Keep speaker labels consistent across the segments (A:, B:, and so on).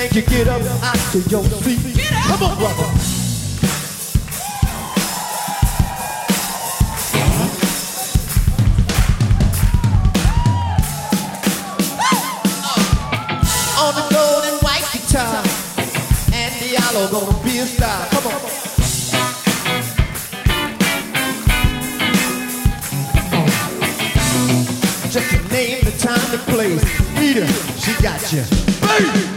A: make you get up out to your feet. Come on, brother. On the gold and white guitar, and the yellow gonna be a star. Come on. Just to name the time and place. Rita, she got you. Hey!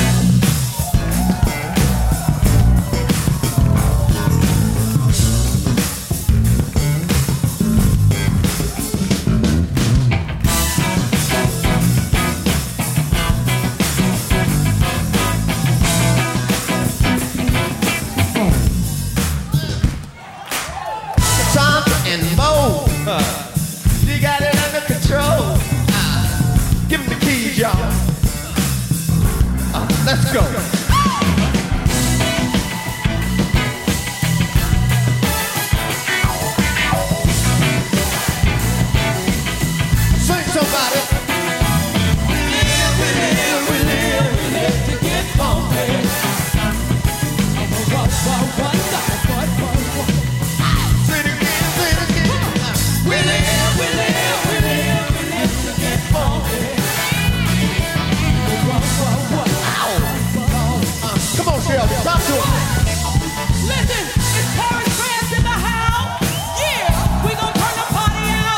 A: And Mo, you got it under control. Give him the keys, y'all. Let's go. Sing somebody. We live to get funky. Come on, Shelby, talk to him.
B: Listen, it's Terrence Cramps in the house. Yeah, we gon' turn the party out.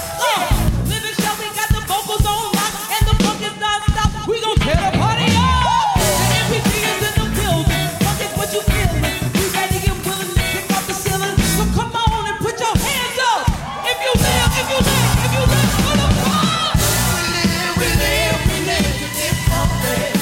B: Living Shelby got the vocals on lock and the funk is non-stop. We gon' tear the party out. The MPG is in the building. Funk is what you feelin'. We ready and willing to kick off the ceiling. So come on and put your hands up. If you live for the fun.
A: We live to get funky.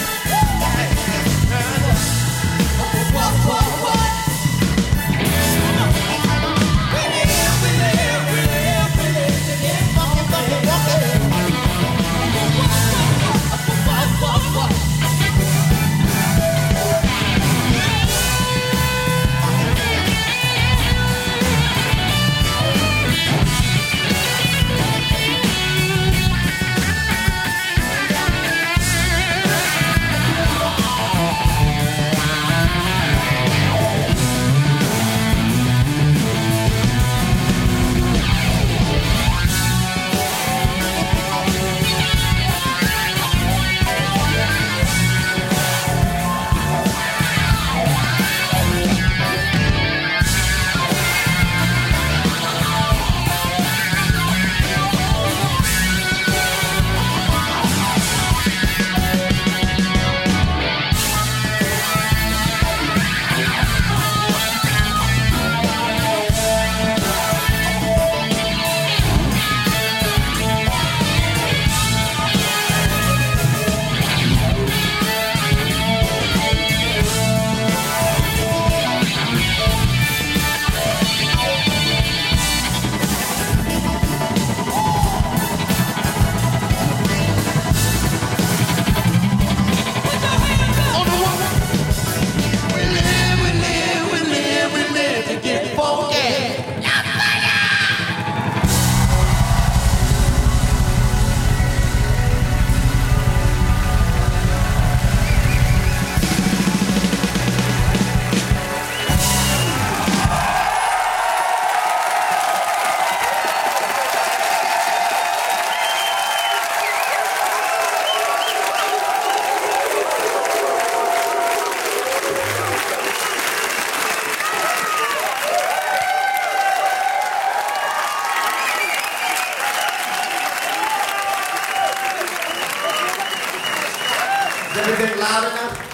A: Is everything loud enough?